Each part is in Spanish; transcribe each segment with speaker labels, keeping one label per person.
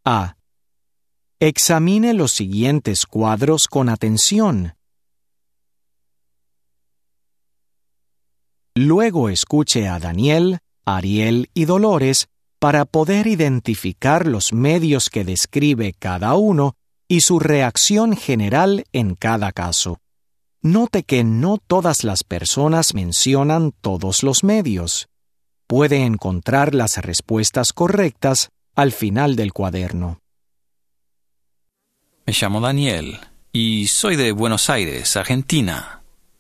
Speaker 1: A. Examine los siguientes cuadros con atención. Luego escuche a Daniel, Ariel y Dolores para poder identificar los medios que describe cada uno y su reacción general en cada caso. Note que no todas las personas mencionan todos los medios. Puede encontrar las respuestas correctas al final del cuaderno.
Speaker 2: Me llamo Daniel y soy de Buenos Aires, Argentina.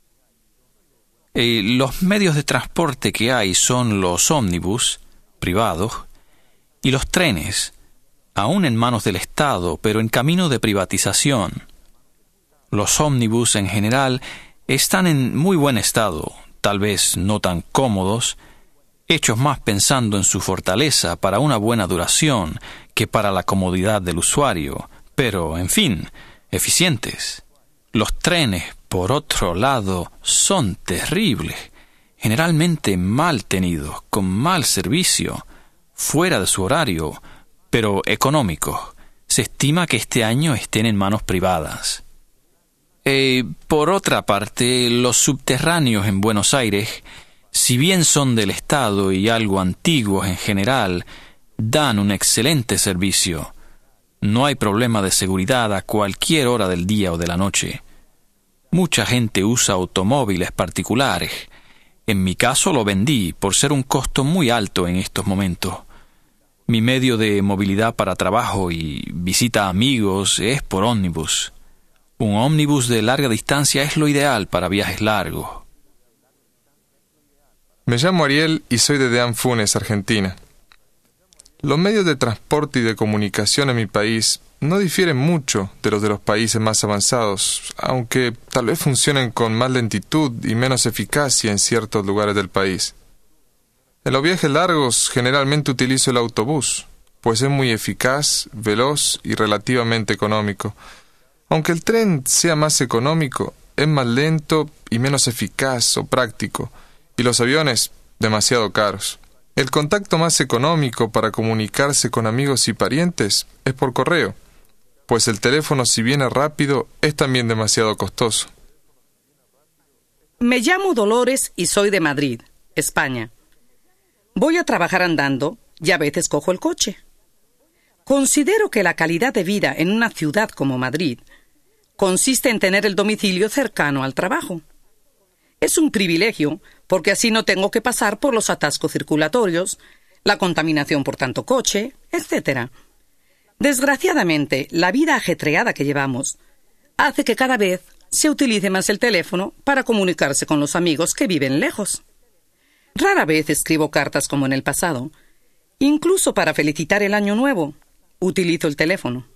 Speaker 2: Los medios de transporte que hay son los ómnibus, privados, y los trenes, aún en manos del Estado, pero en camino de privatización. Los ómnibus en general están en muy buen estado, tal vez no tan cómodos, hechos más pensando en su fortaleza para una buena duración que para la comodidad del usuario, pero, en fin, eficientes. Los trenes, por otro lado, son terribles, generalmente mal tenidos, con mal servicio, fuera de su horario, pero económicos. Se estima que este año estén en manos privadas. Por otra parte, los subterráneos en Buenos Aires, si bien son del Estado y algo antiguos en general, dan un excelente servicio. No hay problema de seguridad a cualquier hora del día o de la noche. Mucha gente usa automóviles particulares. En mi caso lo vendí por ser un costo muy alto en estos momentos. Mi medio de movilidad para trabajo y visita a amigos es por ómnibus. Un ómnibus de larga distancia es lo ideal para viajes largos.
Speaker 3: Me llamo Ariel y soy de Deán Funes, Argentina. Los medios de transporte y de comunicación en mi país no difieren mucho de los países más avanzados, aunque tal vez funcionen con más lentitud y menos eficacia en ciertos lugares del país. En los viajes largos generalmente utilizo el autobús, pues es muy eficaz, veloz y relativamente económico. Aunque el tren sea más económico, es más lento y menos eficaz o práctico, y los aviones demasiado caros. El contacto más económico para comunicarse con amigos y parientes es por correo, pues el teléfono, si bien es rápido, es también demasiado costoso.
Speaker 4: Me llamo Dolores y soy de Madrid, España. Voy a trabajar andando y a veces cojo el coche. Considero que la calidad de vida en una ciudad como Madrid consiste en tener el domicilio cercano al trabajo. Es un privilegio porque así no tengo que pasar por los atascos circulatorios, la contaminación por tanto coche, etc. Desgraciadamente, la vida ajetreada que llevamos hace que cada vez se utilice más el teléfono para comunicarse con los amigos que viven lejos. Rara vez escribo cartas como en el pasado. Incluso para felicitar el año nuevo, utilizo el teléfono.